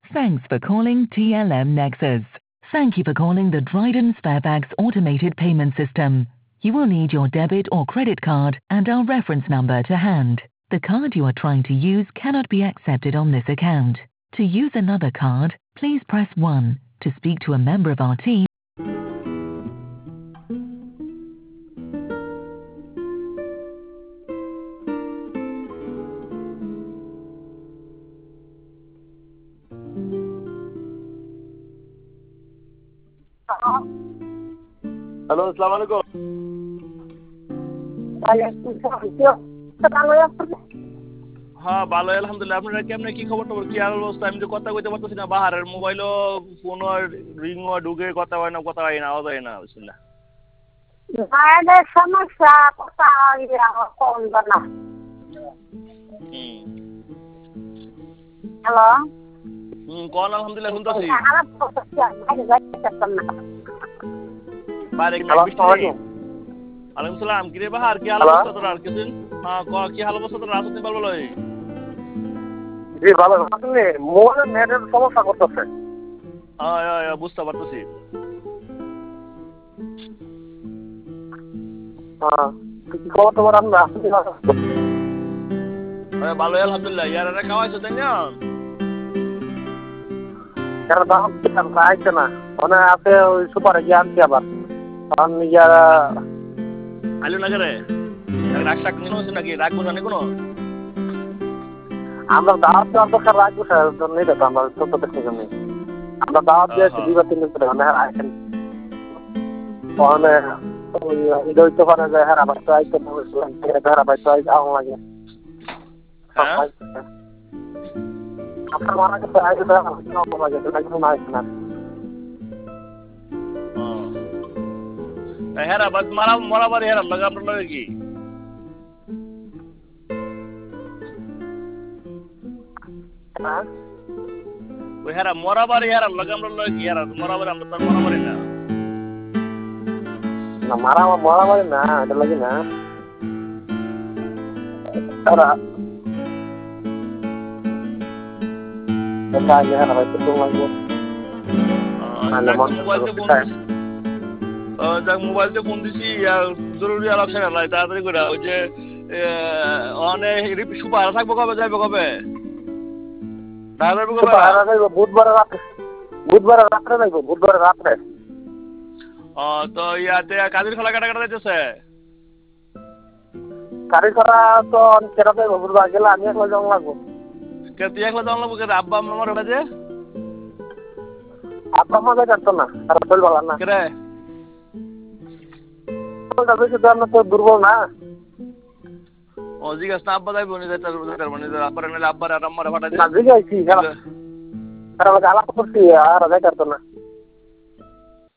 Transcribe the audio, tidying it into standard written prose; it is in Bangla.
Thanks for calling TLM Nexus. Thank you for calling the Dryden Sparebags automated payment system. You will need your debit or credit card and our reference number to hand. The card you are trying to use cannot be accepted on this account. To use another card, please press 1. To speak to a member of our team. Hello, আসসালামু আলাইকুম। হ্যাঁ, ভালো আলহামদুলিল্লাহ। আপনারা কেমনে কি খবর টবর, কি অবস্থা? আমি তো কথা কইতে পারতেছি না, বাহারের মোবাইলও ফোনও রিংও ঢুকে কথা হয় না, আওয়াজ হয় না। বিসমিল্লাহ। সমস্যা কথা কম না। হ্যালো, কোন আলহামদুলিল্লাহ শুনতেছি। বাইরে কি বৃষ্টি নেই? ওয়ালাইকুম সালাম। কিরে বাহার, কি হাল অবস্থা তোর? আর কিছুদিন কি হাল অবস্থা তোর? আসতে পারবো লই? জি ভালো। আসলে মোবাইলের নেটের সমস্যা করতেছে। বুঝতে পারতেছি। কি খবর তোমার? আমরা ভালো আলহামদুলিল্লাহ। ইয়ারা খাওয়াইছো তাই না? যারা দাম খাইছে না, মানে আছে ওই সুপারে গিয়ে আনছি আবার। কারণ ইয়ারা আলু না করে রাগ শাক নিয়ে হচ্ছে নাকি? রাগ বোঝা নেই কোনো? আমরা দাওয়াত দেওয়ার দরকার রাখবো স্যার, নেই তো আমরা ছোট দেখতে জন্য আমরা দাওয়াত দিয়েছি 2-3 দিন ধরে। মানে আইছেন ওখানে ওই তো পারে যে হ্যাঁ আবার তো আইতে বলেছিলাম, হ্যাঁ আবার তো আইতে লাগে। আপনার মারা গেছে আইতে লাগে তো না আইছে না। হ্যাঁ আবার মরাবার হ্যাঁ লাগা আপনার লাগে কি? ওই হ্যাঁ মরাবার হ্যাঁ লাগা আপনার লাগে কি? হ্যাঁ মরাবার আমরা তো মরাবারই না। না মরাবারই না, এটা লাগে না। তারা মোবাইল ফোন দিছি জরুরি আলোচনা নাই, তাড়াতাড়ি করে। ওই যে অনেক সুপার থাকবো কবে, যাইবো কবে? বুধবারে রাত্রে যাইবো, বুধবারে রাত্রে। তো ইয়াতে কাজের খোলা কাটা যাইতেছে। গাড়ি করা তো কেটা যাইবো, বুধবার গেলে আমি একলা যাওয়া লাগবো। তুই একলা যাওয়া লাগবো? আব্বা আম্মা আমার ওটা যে আব্বা আম্মা যাইতো না, তারা শরীর ভালো না। কেরে বেশি তো আমরা তো দুর্বল না। জিজ্ঞাস না আব্বা যাইবো নি, আব্বার নিলে আব্বার আর আম্মারে ফাটা জিজ্ঞাসি আলাপ করছি আর যাইতো না।